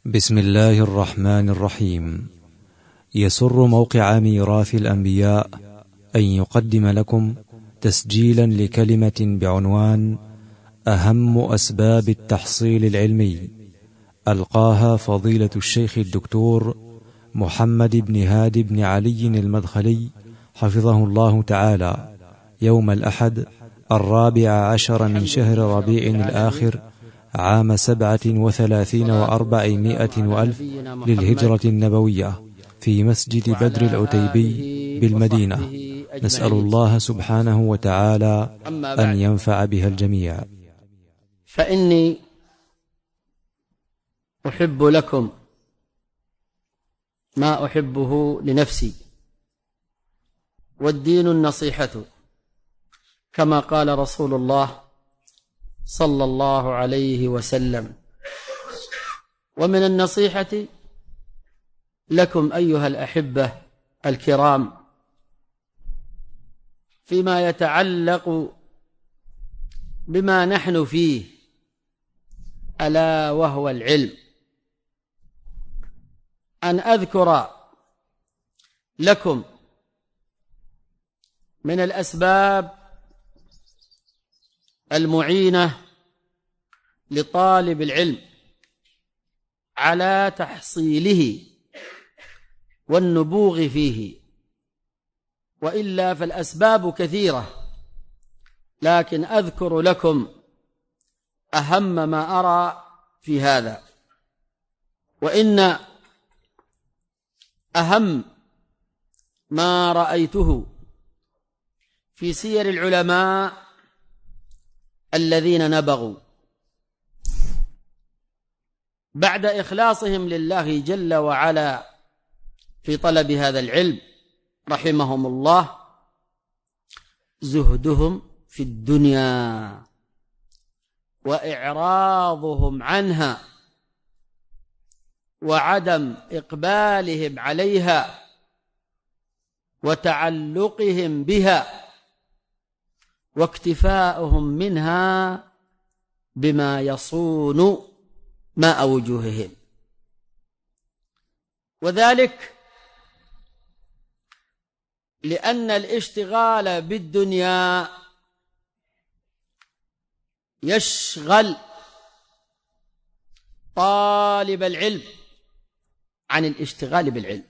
بسم الله الرحمن الرحيم. يسر موقع ميراث الأنبياء أن يقدم لكم تسجيلا لكلمة بعنوان أهم أسباب التحصيل العلمي، ألقاها فضيلة الشيخ الدكتور محمد بن هادي بن علي المدخلي حفظه الله تعالى يوم الأحد 14 من شهر ربيع الآخر عام 37 و400 وألف للهجرة النبوية في مسجد بدر العتيبي بالمدينة. نسأل الله سبحانه وتعالى أن ينفع بها الجميع. فإني أحب لكم ما أحبه لنفسي، والدين النصيحة، كما قال رسول الله صلى الله عليه وسلم. ومن النصيحة لكم أيها الأحبة الكرام فيما يتعلق بما نحن فيه، ألا وهو العلم، أن أذكر لكم من الأسباب المعينة لطالب العلم على تحصيله والنبوغ فيه. وإلا فالأسباب كثيرة، لكن أذكر لكم أهم ما أرى في هذا. وإن أهم ما رأيته في سير العلماء الذين نبغوا بعد إخلاصهم لله جل وعلا في طلب هذا العلم رحمهم الله، زهدهم في الدنيا وإعراضهم عنها وعدم إقبالهم عليها وتعلقهم بها واكتفاؤهم منها بما يصون ماء وجوههم. وذلك لأن الاشتغال بالدنيا يشغل طالب العلم عن الاشتغال بالعلم.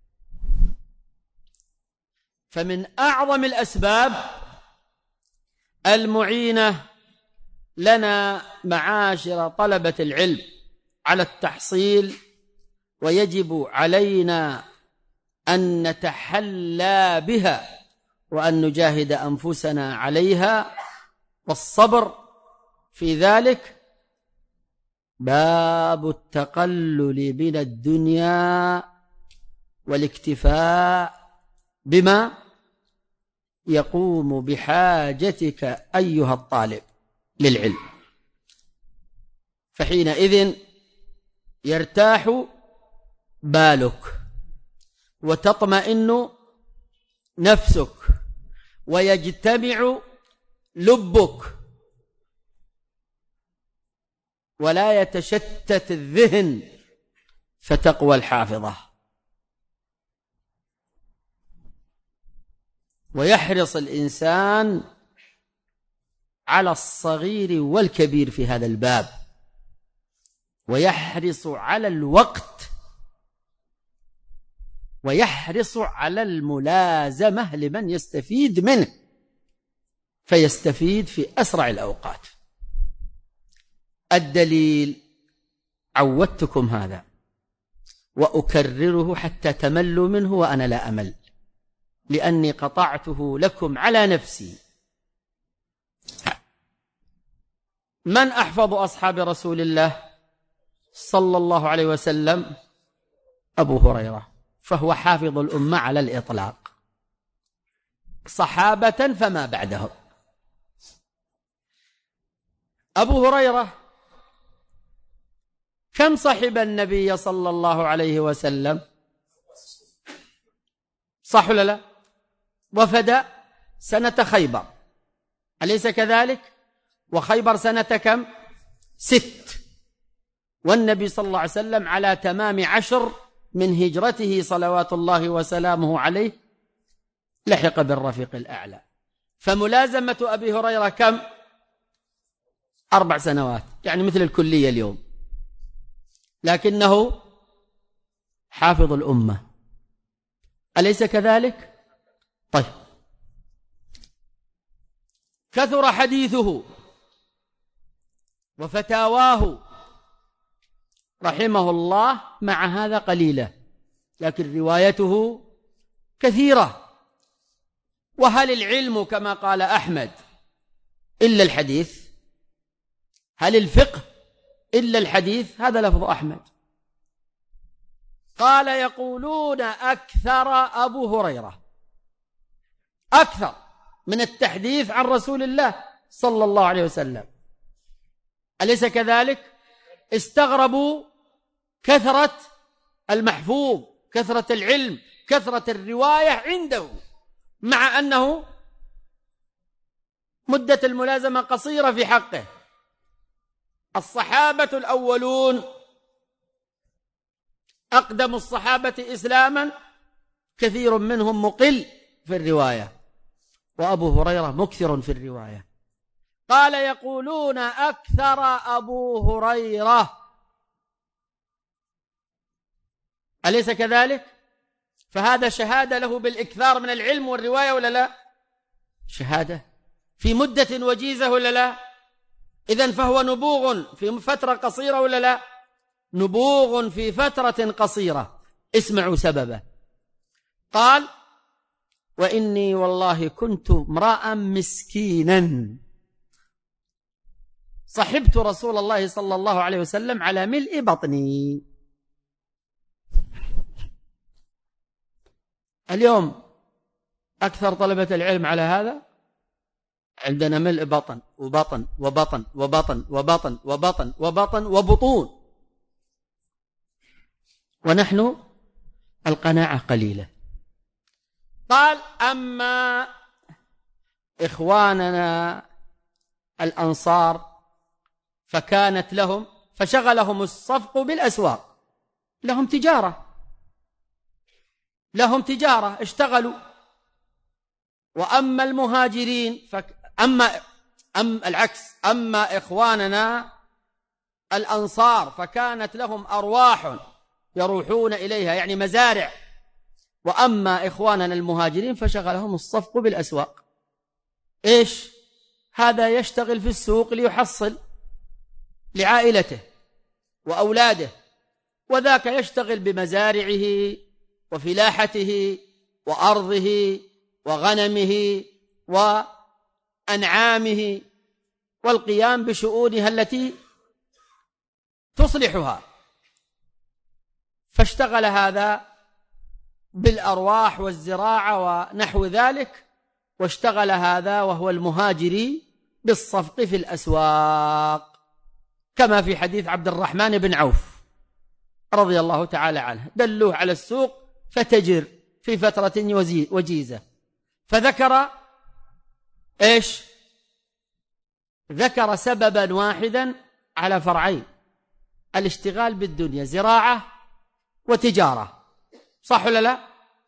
فمن أعظم الأسباب المعينة لنا معاشر طلبة العلم على التحصيل، ويجب علينا أن نتحلى بها وأن نجاهد أنفسنا عليها، والصبر في ذلك باب التقلل من الدنيا والاكتفاء بما يقوم بحاجتك أيها الطالب للعلم. فحينئذ يرتاح بالك وتطمئن نفسك ويجتمع لبك ولا يتشتت الذهن فتقوى الحافظة. ويحرص الإنسان على الصغير والكبير في هذا الباب، ويحرص على الوقت، ويحرص على الملازمة لمن يستفيد منه فيستفيد في أسرع الأوقات. الدليل عودتكم هذا وأكرره حتى تملوا منه وأنا لا أمل، لأني قطعته لكم على نفسي. من أحفظ أصحاب رسول الله صلى الله عليه وسلم؟ أبو هريرة، فهو حافظ الأمة على الإطلاق، صحابة فما بعدهم. أبو هريرة كم صحب النبي صلى الله عليه وسلم؟ صح ولا لا؟ وفد سنة خيبر، أليس كذلك؟ وخيبر سنة كم؟ 6. والنبي صلى الله عليه وسلم على تمام 10 من هجرته صلوات الله وسلامه عليه لحق بالرفيق الأعلى. فملازمة أبي هريرة كم؟ 4 سنوات، يعني مثل الكلية اليوم، لكنه حافظ الأمة، أليس كذلك؟ طيب، كثر حديثه وفتاواه رحمه الله، مع هذا قليلة، لكن روايته كثيرة. وهل العلم كما قال أحمد إلا الحديث؟ هل الفقه إلا الحديث؟ هذا لفظ أحمد. قال يقولون أكثر أبو هريرة، أكثر من التحديث عن رسول الله صلى الله عليه وسلم، أليس كذلك؟ استغربوا كثرة المحفوظ، كثرة العلم، كثرة الرواية عنده، مع أنه مدة الملازمة قصيرة في حقه. الصحابة الأولون أقدم الصحابة إسلاما كثير منهم مقل في الرواية، وأبو هريرة مكثر في الرواية. قال يقولون أكثر أبو هريرة، أليس كذلك؟ فهذا شهادة له بالإكثار من العلم والرواية ولا لا؟ شهادة في مدة وجيزة ولا لا؟ إذن فهو نبوغ في فترة قصيرة ولا لا؟ نبوغ في فترة قصيرة. اسمعوا سببه. قال وإني والله كنت امرأ مسكينا صحبت رسول الله صلى الله عليه وسلم على ملء بطني. اليوم أكثر طلبة العلم على هذا، عندنا ملء بطن وبطن وبطن وبطن وبطن وبطن وبطن وبطون، ونحن القناعة قليلة. قال أما إخواننا الأنصار فكانت لهم، فشغلهم الصفق بالأسواق، لهم تجارة اشتغلوا. وأما المهاجرين العكس، أما إخواننا الأنصار فكانت لهم أرواح يروحون إليها، يعني مزارع. وأما إخواننا المهاجرين فشغلهم الصفق بالأسواق. إيش هذا؟ يشتغل في السوق ليحصل لعائلته وأولاده، وذاك يشتغل بمزارعه وفلاحته وأرضه وغنمه وأنعامه والقيام بشؤونها التي تصلحها. فاشتغل هذا بالأرواح والزراعة ونحو ذلك، واشتغل هذا وهو المهاجري بالصفق في الأسواق، كما في حديث عبد الرحمن بن عوف رضي الله تعالى عنه، دلوه على السوق فتجر في فترة وجيزة. فذكر إيش؟ ذكر سببا واحدا على فرعين: الاشتغال بالدنيا، زراعة وتجارة، صح ولا لا؟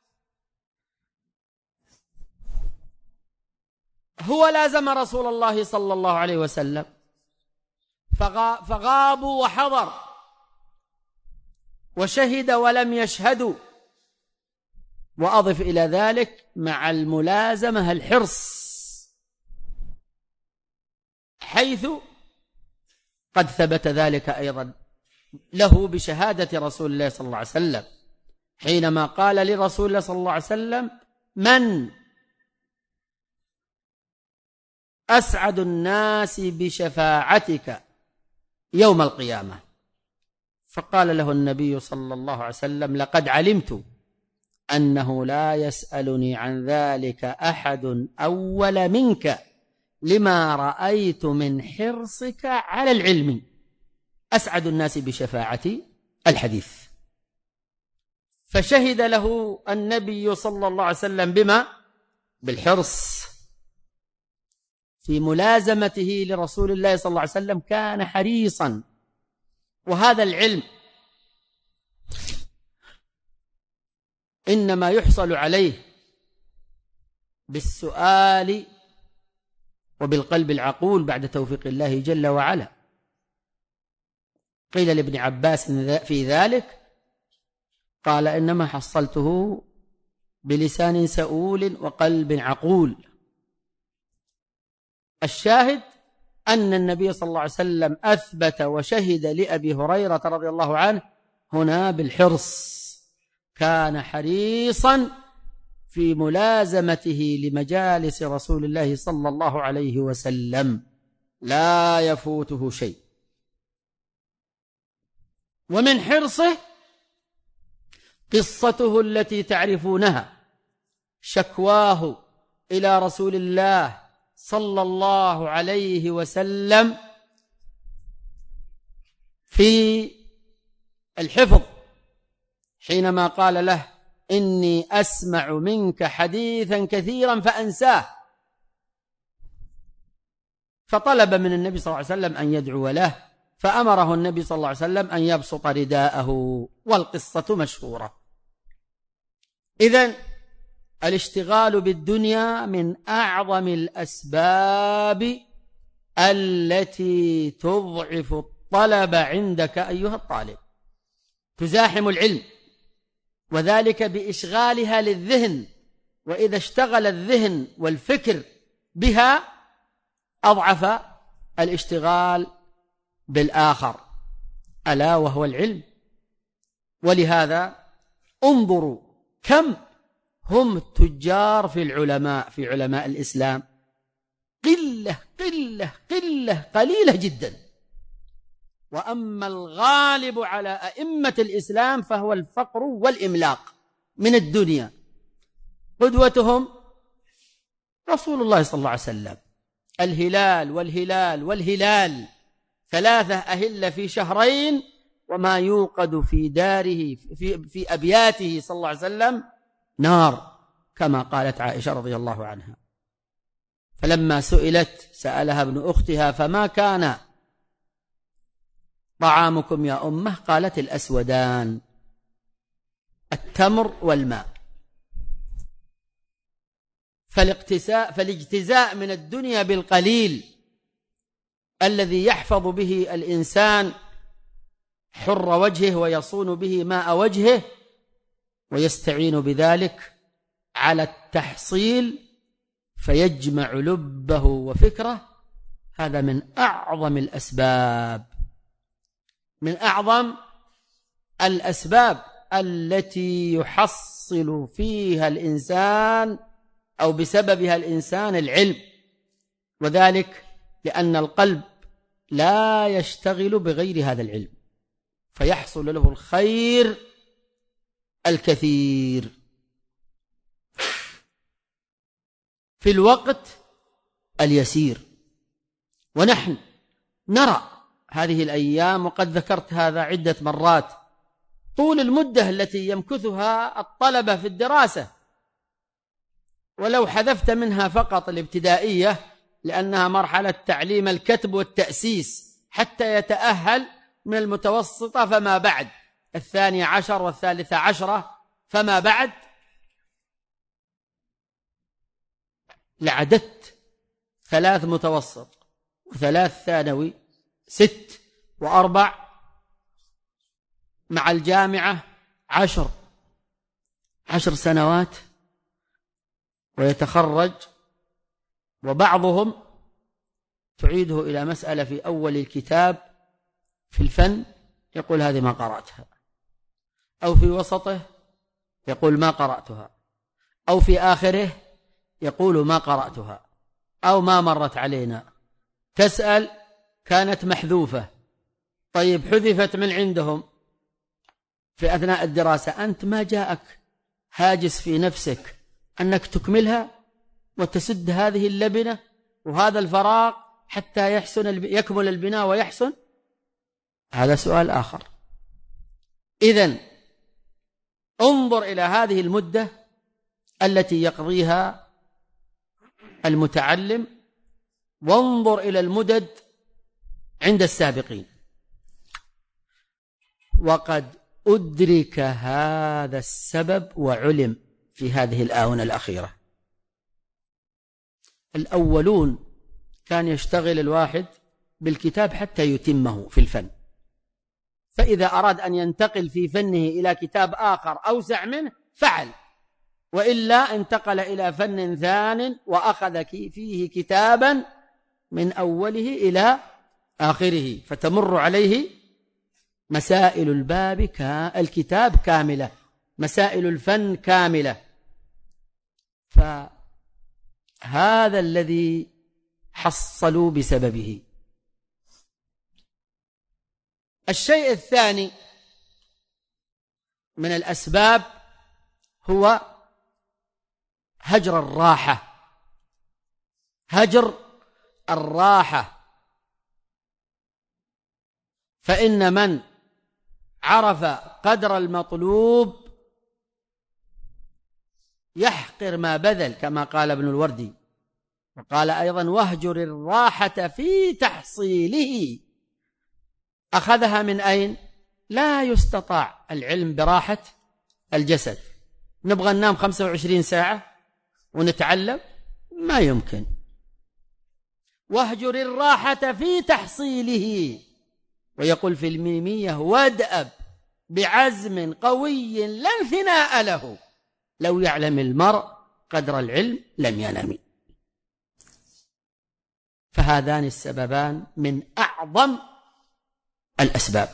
هو لازم رسول الله صلى الله عليه وسلم فغابوا وحضر، وشهد ولم يشهدوا. وأضف إلى ذلك مع الملازمة الحرص، حيث قد ثبت ذلك أيضا له بشهادة رسول الله صلى الله عليه وسلم، حينما قال لرسول الله صلى الله عليه وسلم: من أسعد الناس بشفاعتك يوم القيامة؟ فقال له النبي صلى الله عليه وسلم: لقد علمت أنه لا يسألني عن ذلك أحد أول منك، لما رأيت من حرصك على العلم. أسعد الناس بشفاعتي، الحديث. فشهد له النبي صلى الله عليه وسلم بما؟ بالحرص في ملازمته لرسول الله صلى الله عليه وسلم. كان حريصا وهذا العلم إنما يحصل عليه بالسؤال وبالقلب العقول بعد توفيق الله جل وعلا. قيل لابن عباس في ذلك قال إنما حصلته بلسان سؤول وقلب عقول. الشاهد أن النبي صلى الله عليه وسلم أثبت وشهد لأبي هريرة رضي الله عنه هنا بالحرص، كان حريصا في ملازمته لمجالس رسول الله صلى الله عليه وسلم، لا يفوته شيء. ومن حرصه قصته التي تعرفونها، شكواه إلى رسول الله صلى الله عليه وسلم في الحفظ، حينما قال له إني أسمع منك حديثا كثيرا فأنساه، فطلب من النبي صلى الله عليه وسلم أن يدعو له، فأمره النبي صلى الله عليه وسلم أن يبسط رداءه، والقصة مشهورة. إذن الاشتغال بالدنيا من أعظم الأسباب التي تضعف الطلب عندك أيها الطالب، تزاحم العلم، وذلك بإشغالها للذهن، وإذا اشتغل الذهن والفكر بها أضعف الاشتغال بالآخر ألا وهو العلم. ولهذا انظروا كم هم تجار في العلماء، في علماء الإسلام، قليلة جدا. وأما الغالب على أئمة الإسلام فهو الفقر والإملاق من الدنيا. قدوتهم رسول الله صلى الله عليه وسلم، الهلال والهلال والهلال، 3 أهل في شهرين، وما يوقد في داره في أبياته صلى الله عليه وسلم نار، كما قالت عائشة رضي الله عنها. فلما سألها ابن أختها فما كان طعامكم يا أمه؟ قالت الأسودان، التمر والماء. فالاجتزاء من الدنيا بالقليل الذي يحفظ به الإنسان حر وجهه ويصون به ماء وجهه ويستعين بذلك على التحصيل فيجمع لبه وفكره، هذا من أعظم الأسباب التي يحصل فيها الإنسان أو بسببها الإنسان العلم، وذلك لأن القلب لا يشتغل بغير هذا العلم، فيحصل له الخير الكثير في الوقت اليسير. ونحن نرى هذه الأيام، وقد ذكرت هذا عدة مرات، طول المدة التي يمكثها الطلبة في الدراسة، ولو حذفت منها فقط الابتدائية لأنها مرحلة تعليم الكتب والتأسيس حتى يتأهل، من المتوسطة فما بعد، 12 و13 فما بعد، لعددت 3 متوسط و3 ثانوي، 6 و4 مع الجامعة 10 سنوات، ويتخرج، وبعضهم تعيده إلى مسألة في أول الكتاب في الفن يقول هذه ما قرأتها، أو في وسطه يقول ما قرأتها، أو في آخره يقول ما قرأتها، أو ما مرت علينا. تسأل كانت محذوفة، طيب حذفت من عندهم في أثناء الدراسة، أنت ما جاءك هاجس في نفسك أنك تكملها وتسد هذه اللبنة وهذا الفراغ حتى يكمل البناء ويحسن؟ هذا سؤال آخر. إذن انظر إلى هذه المدة التي يقضيها المتعلم، وانظر إلى المدد عند السابقين. وقد أدرك هذا السبب وعلم في هذه الآونة الأخيرة. الأولون كان يشتغل الواحد بالكتاب حتى يتمه في الفن، فإذا أراد أن ينتقل في فنه إلى كتاب آخر أوسع منه فعل، وإلا انتقل إلى فن ثان وأخذ فيه كتابا من أوله إلى آخره، فتمر عليه مسائل الكتاب كاملة، مسائل الفن كاملة. فهذا الذي حصلوا بسببه. الشيء الثاني من الأسباب هو هجر الراحة. هجر الراحة، فإن من عرف قدر المطلوب يحقر ما بذل، كما قال ابن الوردي. وقال أيضا: واهجر الراحة في تحصيله. أخذها من أين؟ لا يستطاع العلم براحة الجسد. نبغى ننام 25 ساعة ونتعلم؟ ما يمكن. واهجر الراحة في تحصيله. ويقول في الميمية: وادأب بعزم قوي لا انثناء له، لو يعلم المرء قدر العلم لم ينم. فهذان السببان من أعظم الأسباب: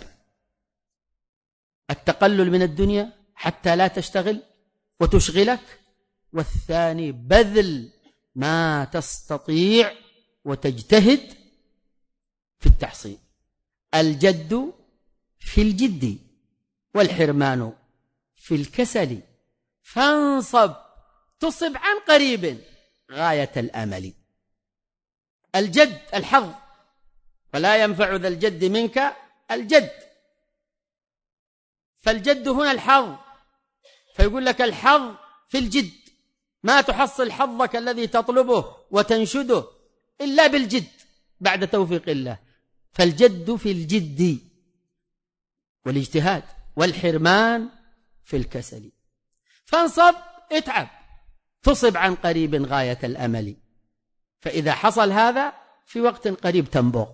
التقلل من الدنيا حتى لا تشتغل وتشغلك، والثاني بذل ما تستطيع وتجتهد في التحصيل. الجد في الجد والحرمان في الكسل، فانصب تصب عن قريب غاية الأمل. الجد الحظ، فلا ينفع ذا الجد منك الجد، فالجد هنا الحظ. فيقول لك الحظ في الجد، ما تحصل حظك الذي تطلبه وتنشده إلا بالجد بعد توفيق الله. فالجد في الجد والاجتهاد، والحرمان في الكسل. فانصب، اتعب، تصب عن قريب غاية الأمل. فإذا حصل هذا في وقت قريب تنبغ.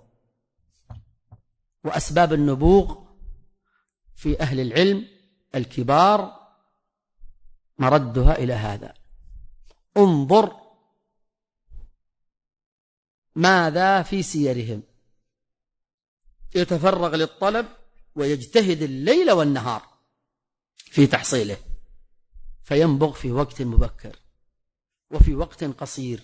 وأسباب النبوغ في أهل العلم الكبار مردها إلى هذا. انظر ماذا في سيرهم: يتفرغ للطلب ويجتهد الليل والنهار في تحصيله، فينبغ في وقت مبكر وفي وقت قصير.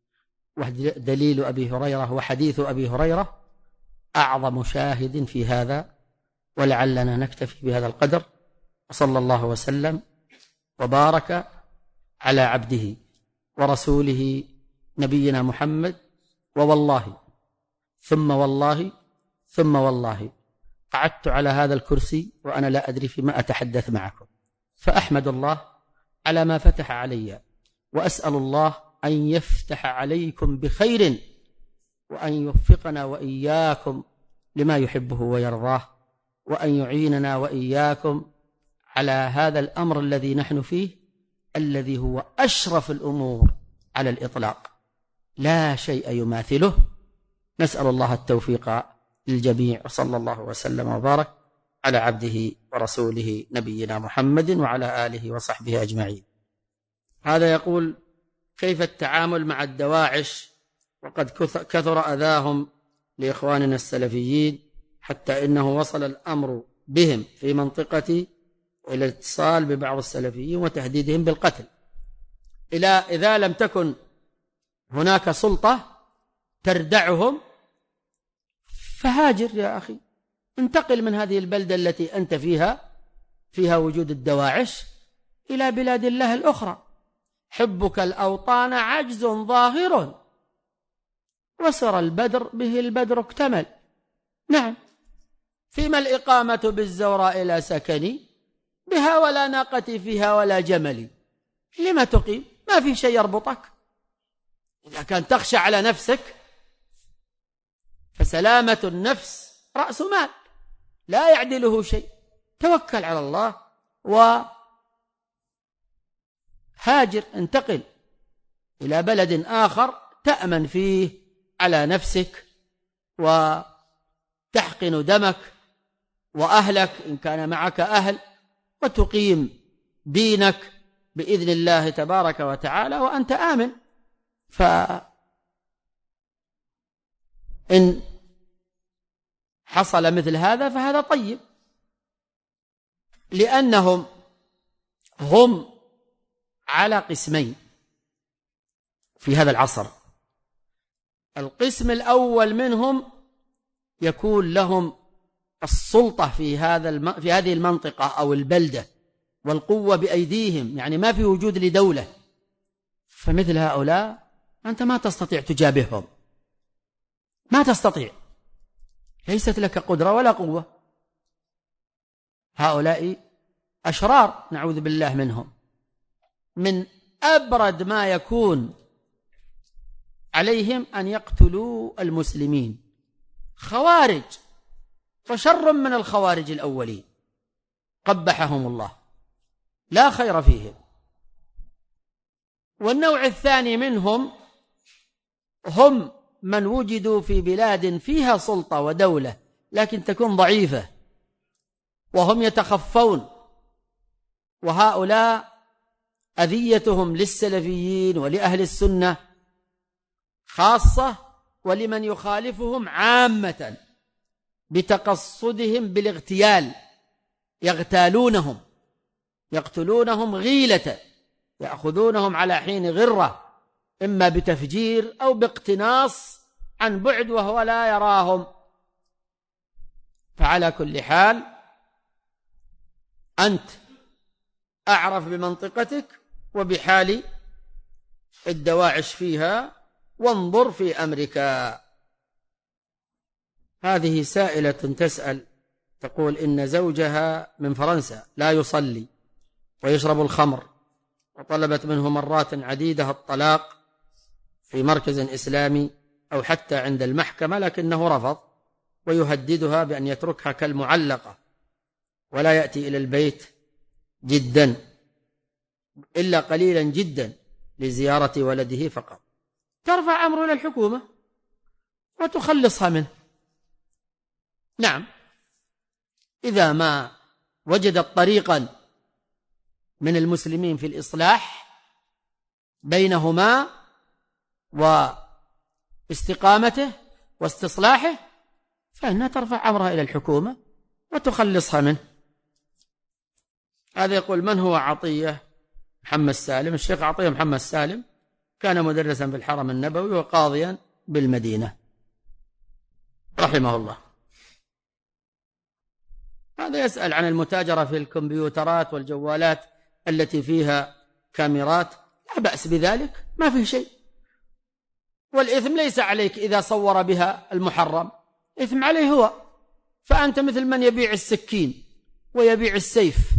ودليل أبي هريرة وحديث أبي هريرة أعظم شاهد في هذا. ولعلنا نكتفي بهذا القدر، وصلى الله وسلم وبارك على عبده ورسوله نبينا محمد. ووالله ثم والله ثم والله قعدت على هذا الكرسي وأنا لا أدري فيما أتحدث معكم، فأحمد الله على ما فتح علي، وأسأل الله أن يفتح عليكم بخير، وأن يوفقنا وإياكم لما يحبه ويرضاه، وأن يعيننا وإياكم على هذا الأمر الذي نحن فيه، الذي هو أشرف الأمور على الإطلاق، لا شيء يماثله. نسأل الله التوفيق للجميع، وصلى الله وسلم وبارك على عبده ورسوله نبينا محمد وعلى آله وصحبه أجمعين. هذا يقول: كيف التعامل مع الدواعش وقد كثر أذاهم لإخواننا السلفيين، حتى إنه وصل الأمر بهم في منطقتي إلى الاتصال ببعض السلفيين وتهديدهم بالقتل. إذا لم تكن هناك سلطة تردعهم فهاجر يا أخي، انتقل من هذه البلدة التي أنت فيها وجود الدواعش إلى بلاد الله الأخرى. حبك الأوطان عجز ظاهر، وسر البدر به البدر اكتمل. نعم، فيما الإقامة بالزوراء إلى سكني، بها ولا ناقتي فيها ولا جملي. لما تقيم؟ ما في شيء يربطك. إذا كان تخشى على نفسك، فسلامة النفس رأس مال لا يعدله شيء. توكل على الله وهاجر، انتقل إلى بلد آخر تأمن فيه على نفسك وتحقن دمك وأهلك إن كان معك أهل، وتقيم دينك بإذن الله تبارك وتعالى وأنت آمن. فإن حصل مثل هذا فهذا طيب، لأنهم هم على قسمين في هذا العصر. القسم الأول منهم يكون لهم السلطة في هذه المنطقة أو البلدة والقوة بأيديهم، يعني ما في وجود لدولة، فمثل هؤلاء أنت ما تستطيع تجابههم، ما تستطيع، ليست لك قدرة ولا قوة. هؤلاء أشرار نعوذ بالله منهم. من أبرد ما يكون عليهم أن يقتلوا المسلمين، خوارج، فشر من الخوارج الأولين قبحهم الله، لا خير فيهم. والنوع الثاني منهم هم من وجدوا في بلاد فيها سلطة ودولة لكن تكون ضعيفة وهم يتخفون، وهؤلاء أذيتهم للسلفيين ولأهل السنة خاصة ولمن يخالفهم عامة بتقصدهم بالاغتيال، يقتلونهم غيلة، يأخذونهم على حين غرة، إما بتفجير أو باقتناص عن بعد وهو لا يراهم. فعلى كل حال أنت أعرف بمنطقتك وبحال الدواعش فيها، وانظر في أمرك. هذه سائلة تسأل تقول إن زوجها من فرنسا لا يصلي ويشرب الخمر، وطلبت منه مرات عديدة الطلاق في مركز إسلامي أو حتى عند المحكمة، لكنه رفض، ويهددها بأن يتركها كالمعلقة ولا يأتي إلى البيت جدا إلا قليلا جدا لزيارة ولده فقط. ترفع أمره إلى الحكومة وتخلصها منه. نعم، إذا ما وجدت طريقا من المسلمين في الإصلاح بينهما واستقامته واستصلاحه فإنها ترفع أمرها إلى الحكومة وتخلصها منه. هذا يقول: من هو عطية محمد سالم؟ الشيخ عطية محمد سالم كان مدرسا في الحرم النبوي وقاضيا بالمدينة رحمه الله. هذا يسأل عن المتاجرة في الكمبيوترات والجوالات التي فيها كاميرات، لا بأس بذلك، ما فيه شيء، والإثم ليس عليك إذا صور بها المحرم، إثم عليه هو. فأنت مثل من يبيع السكين ويبيع السيف،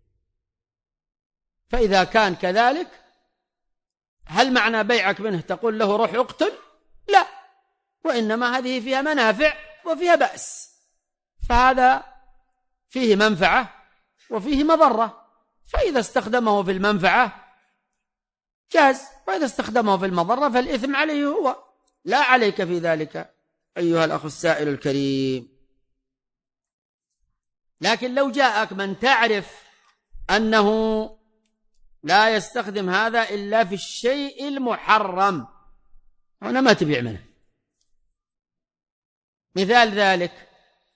فإذا كان كذلك هل معنى بيعك منه تقول له روح اقتل؟ لا، وإنما هذه فيها منافع وفيها بأس، فهذا فيه منفعة وفيه مضرة، فإذا استخدمه في المنفعة جاز، وإذا استخدمه في المضرة فالإثم عليه هو، لا عليك في ذلك أيها الأخ السائل الكريم. لكن لو جاءك من تعرف أنه لا يستخدم هذا إلا في الشيء المحرم، هنا ما تبيع منه. مثال ذلك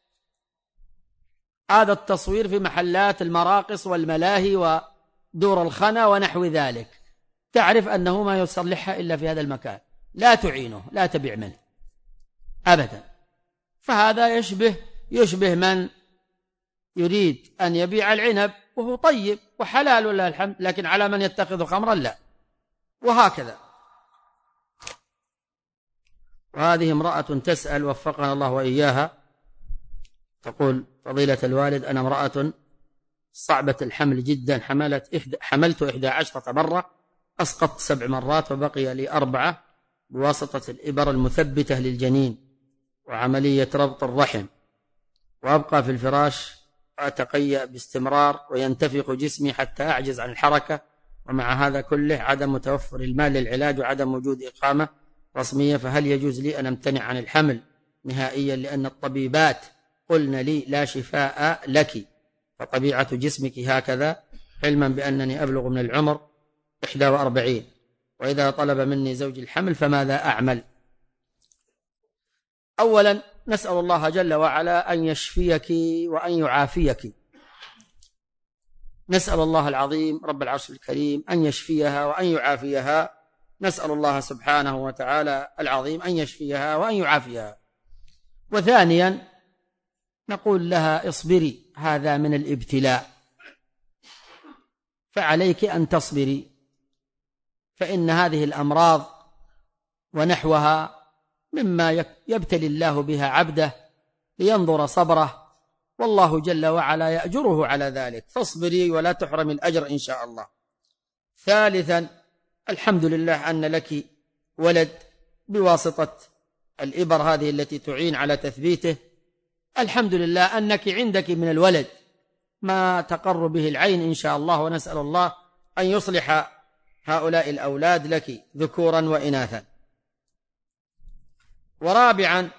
هذا التصوير في محلات المراقص والملاهي ودور الخنا ونحو ذلك، تعرف أنه ما يصلحها إلا في هذا المكان، لا تعينه، لا تبيع منه أبدا. فهذا يشبه من يريد أن يبيع العنب وهو طيب وحلال لله الحمد، لكن على من يتخذ خمرا لا، وهكذا. وهذه امرأة تسأل وفقنا الله وإياها، تقول: فضيلة الوالد، أنا امرأة صعبة الحمل جدا، حملت 11 مرة، أسقطت 7 مرات وبقي لي 4 بواسطة الإبر المثبتة للجنين وعملية ربط الرحم، وأبقى في الفراش وأتقيأ باستمرار وينتفخ جسمي حتى أعجز عن الحركة، ومع هذا كله عدم متوفر المال للعلاج وعدم وجود إقامة رسمية، فهل يجوز لي أن أمتنع عن الحمل نهائيا لأن الطبيبات قلن لي لا شفاء لك فطبيعة جسمك هكذا، علما بأنني أبلغ من العمر 41، وإذا طلب مني زوجي الحمل فماذا أعمل؟ أولا نسأل الله جل وعلا أن يشفيك وأن يعافيك، نسأل الله العظيم رب العرش الكريم أن يشفيها وأن يعافيها، نسأل الله سبحانه وتعالى العظيم أن يشفيها وأن يعافيها. وثانيا نقول لها اصبري، هذا من الابتلاء، فعليك أن تصبري، فإن هذه الأمراض ونحوها مما يبتلي الله بها عبده لينظر صبره، والله جل وعلا يأجره على ذلك، فاصبري ولا تحرم الأجر إن شاء الله. ثالثا الحمد لله أن لك ولد بواسطة الإبر هذه التي تعين على تثبيته، الحمد لله أنك عندك من الولد ما تقر به العين إن شاء الله، ونسأل الله أن يصلح هؤلاء الأولاد لك ذكورا وإناثا. ورابعا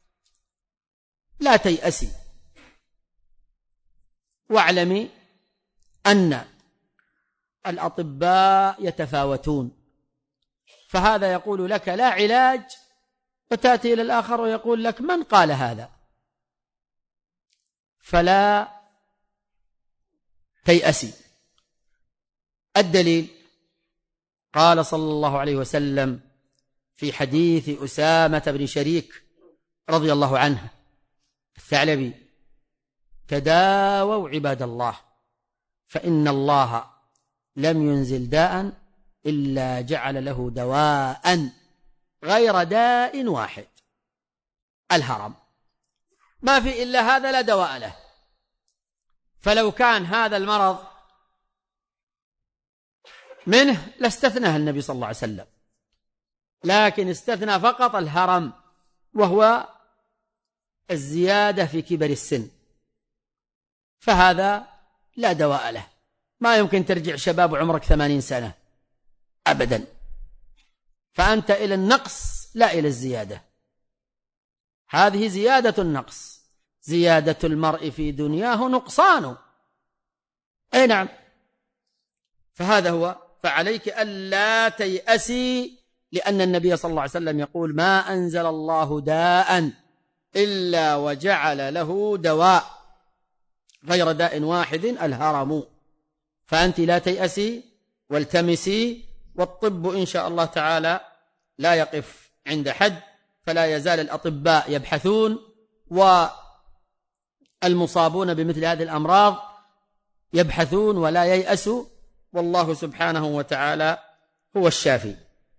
لا تيأسي، واعلمي أن الأطباء يتفاوتون، فهذا يقول لك لا علاج، وتأتي إلى الآخر ويقول لك من قال هذا، فلا تيأسي. الدليل قال صلى الله عليه وسلم في حديث أسامة بن شريك رضي الله عنه الثعلبي: تداووا عباد الله فإن الله لم ينزل داء إلا جعل له دواء غير داء واحد، الهرم، ما في إلا هذا لا دواء له، فلو كان هذا المرض منه لاستثناه النبي صلى الله عليه وسلم، لكن استثنى فقط الهرم، وهو الزيادة في كبر السن، فهذا لا دواء له، ما يمكن ترجع شباب عمرك 80 سنة أبدا، فأنت إلى النقص لا إلى الزيادة، هذه زيادة النقص، زيادة المرء في دنياه نقصانه، أي نعم، فهذا هو. فعليك ألا تيأسي، لأن النبي صلى الله عليه وسلم يقول: ما أنزل الله داء إلا وجعل له دواء غير داء واحد، الهرم، فأنت لا تيأسي والتمسي، والطب إن شاء الله تعالى لا يقف عند حد، فلا يزال الأطباء يبحثون، والمصابون بمثل هذه الأمراض يبحثون ولا ييأسوا، والله سبحانه وتعالى هو الشافي.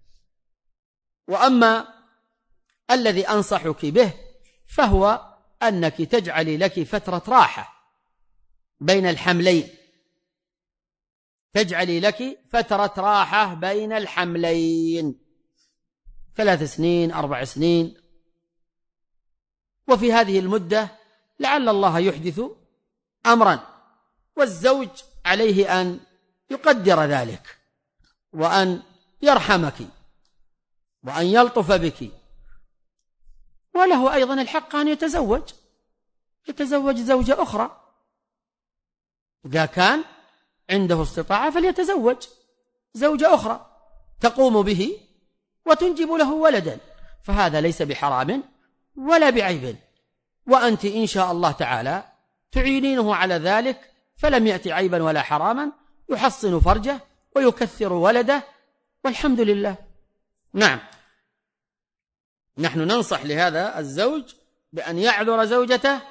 وأما الذي أنصحك به فهو أنك تجعلي لك فترة راحة بين الحملين، تجعلي لك فترة راحة بين الحملين، 3 سنين 4 سنين، وفي هذه المدة لعل الله يحدث أمرا، والزوج عليه أن يقدر ذلك، وأن يرحمك، وأن يلطف بك، وله أيضا الحق أن يتزوج زوجة أخرى، إذا كان عنده استطاعة فليتزوج زوجة أخرى تقوم به وتنجب له ولدا، فهذا ليس بحرام ولا بعيب، وأنت إن شاء الله تعالى تعينينه على ذلك، فلم يأتي عيبا ولا حراما، يحصن فرجه ويكثر ولده، والحمد لله. نعم، نحن ننصح لهذا الزوج بأن يعذر زوجته،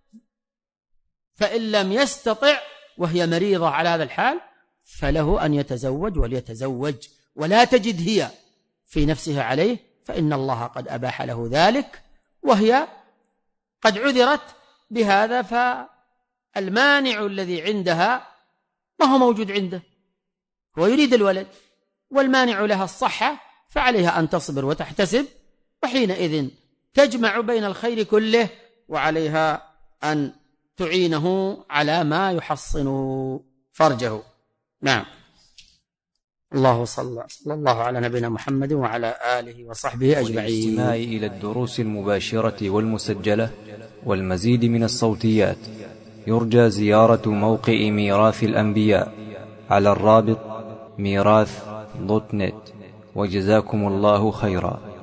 فإن لم يستطع وهي مريضة على هذا الحال فله أن يتزوج، وليتزوج، ولا تجد هي في نفسها عليه، فإن الله قد أباح له ذلك، وهي قد عذرت بهذا، فالمانع الذي عندها ما هو موجود عنده، هو يريد الولد، والمانع لها الصحة، فعليها أن تصبر وتحتسب، وحينئذ تجمع بين الخير كله، وعليها أن تعينه على ما يحصن فرجه. نعم. صلى الله على نبينا محمد وعلى آله وصحبه أجمعين. والاستماع إلى الدروس المباشرة والمسجلة والمزيد من الصوتيات يرجى زيارة موقع ميراث الأنبياء على الرابط ميراث.net. وجزاكم الله خيرا.